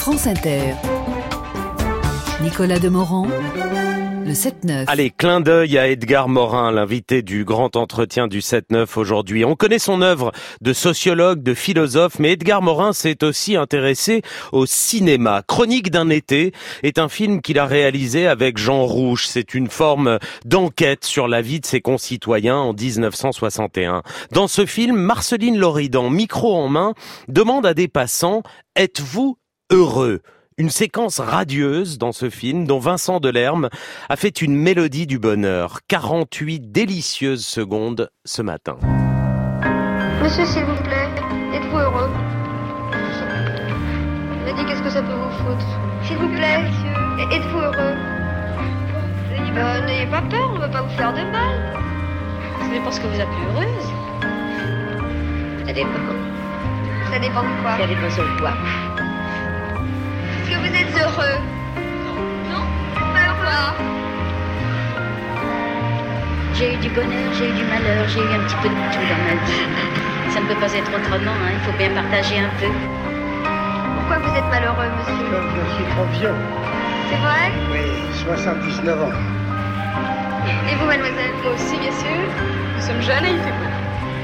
France Inter. Nicolas Demorand, le 7-9. Allez, clin d'œil à Edgar Morin, l'invité du grand entretien du 7-9 aujourd'hui. On connaît son œuvre de sociologue, de philosophe, mais Edgar Morin s'est aussi intéressé au cinéma. Chronique d'un été est un film qu'il a réalisé avec Jean Rouch. C'est une forme d'enquête sur la vie de ses concitoyens en 1961. Dans ce film, Marceline Loridan, micro en main, demande à des passants « Êtes-vous heureux ?» Une séquence radieuse dans ce film dont Vincent Delerme a fait une mélodie du bonheur. 48 délicieuses secondes ce matin. Monsieur, s'il vous plaît, êtes-vous heureux? Je me dis, qu'est-ce que ça peut vous foutre? S'il vous plaît, monsieur, êtes-vous heureux? N'ayez pas peur, on ne veut pas vous faire de mal. Ça dépend ce que vous appelez heureuse. Ça dépend. Ça dépend de quoi? Ça dépend sur quoi? Est-ce que vous êtes heureux? Non. Pas heureux? J'ai eu du bonheur, j'ai eu du malheur, j'ai eu un petit peu de tout dans ma vie. Ça ne peut pas être autrement, hein. Il faut bien partager un peu. Pourquoi vous êtes malheureux, monsieur? Je suis trop vieux. C'est vrai? Oui, 79 ans. Et vous, mademoiselle? Moi aussi, bien sûr. Nous sommes jeunes et il fait beau.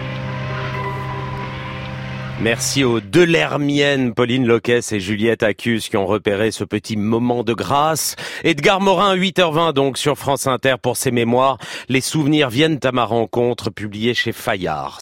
Merci aux Delermiennes, Pauline Loquès et Juliette Accus qui ont repéré ce petit moment de grâce. Edgar Morin, 8h20 donc sur France Inter pour ses mémoires. Les souvenirs viennent à ma rencontre, publié chez Fayard.